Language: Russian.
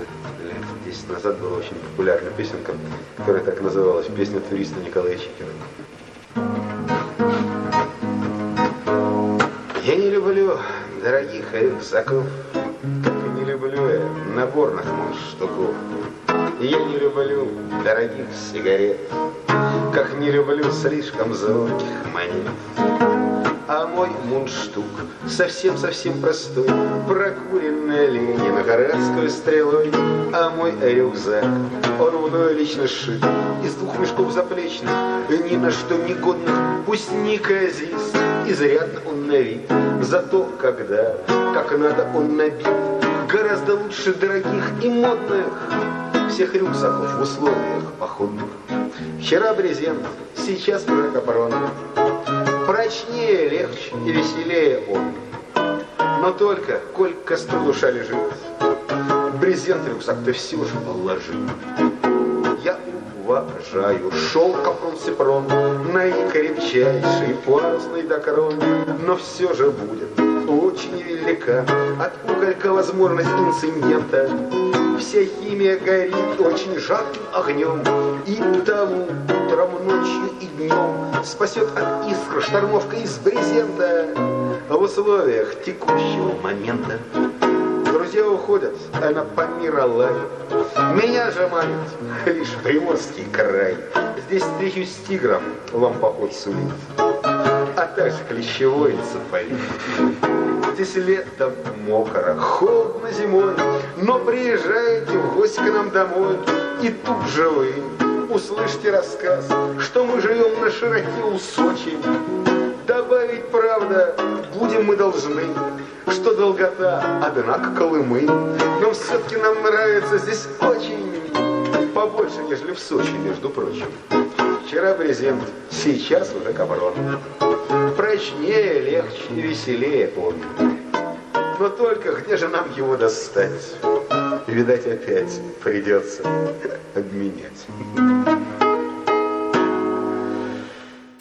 лет 10 назад была очень популярная песенка, которая так называлась, песня туриста Николая Чикина. Я не люблю дорогих рюкзаков, как и не люблю я наборных мундштуков. Я не люблю дорогих сигарет, как не люблю слишком звонких монет. А мой мундштук совсем-совсем простой, прокуренная Ленинградской стрелой. А мой рюкзак, он мною лично сшит из 2 мешков заплечных, ни на что не годных, пусть неказист, изрядно он на вид. Зато когда, как надо, он набит гораздо лучше дорогих и модных всех рюкзаков в условиях походных. Вчера брезент, сейчас уже капрон. Прочнее, легче и веселее он. Но только, коль к костру душа лежит, брезент рюкзак-то все же положи. Я уважаю шелк капрон-сипрон, наикрепчайший парусный докрон, но все же будет очень велика от уголька возможность инцидента. Вся химия горит очень жарким огнем, и тому утром, ночью и днем спасет от искр штормовка из брезента в условиях текущего момента. Друзья уходят, она по миру лает. Меня же манит лишь Приморский край. Здесь встречу с тигром вам поход сулит, а также клещевой энцефалит. Здесь летом мокро, холодно зимой, но приезжайте в гости к нам домой, и тут же вы услышите рассказ, что мы живем на широте у Сочи. Добавить, правда, будем мы должны, что долгота, однако, Колымы. Но все-таки нам нравится здесь очень, побольше, нежели в Сочи, между прочим. Вчера брезент, сейчас уже капрон. Прочнее, легче и веселее он. Но только где же нам его достать? Видать, опять придется обменять.